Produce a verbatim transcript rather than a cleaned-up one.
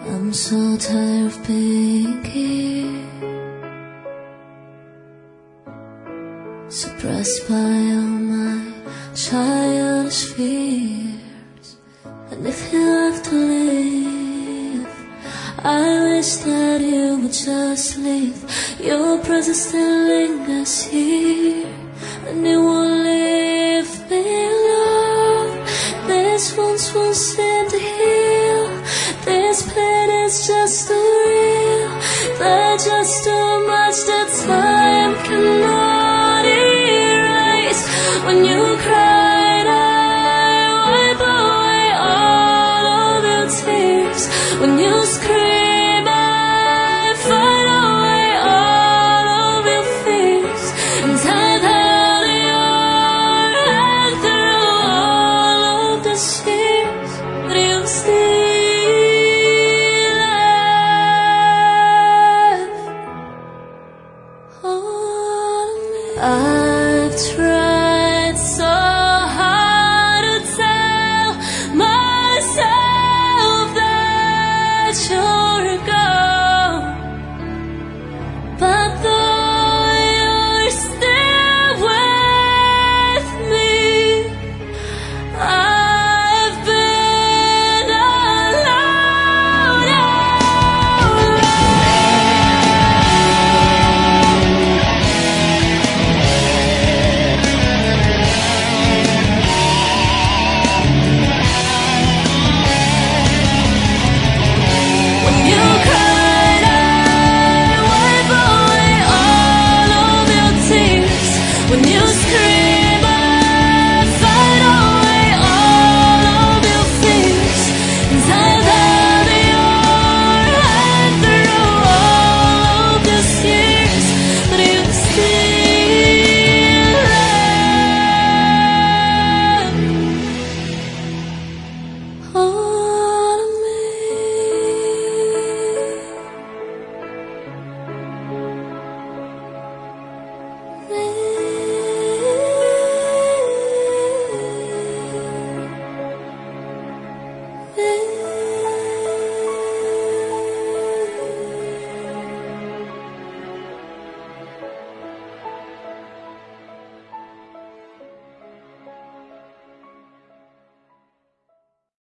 I'm so tired of being here, suppressed by all my childish fears. And if you have to leave, I wish that you would just leave. Your presence still lingers here, and it won't leave me alone. These wounds won't seem to heal. This pain is just too real. There's just too much that time cannot erase. When you cried, I wipe away all of your tears. When you screamed,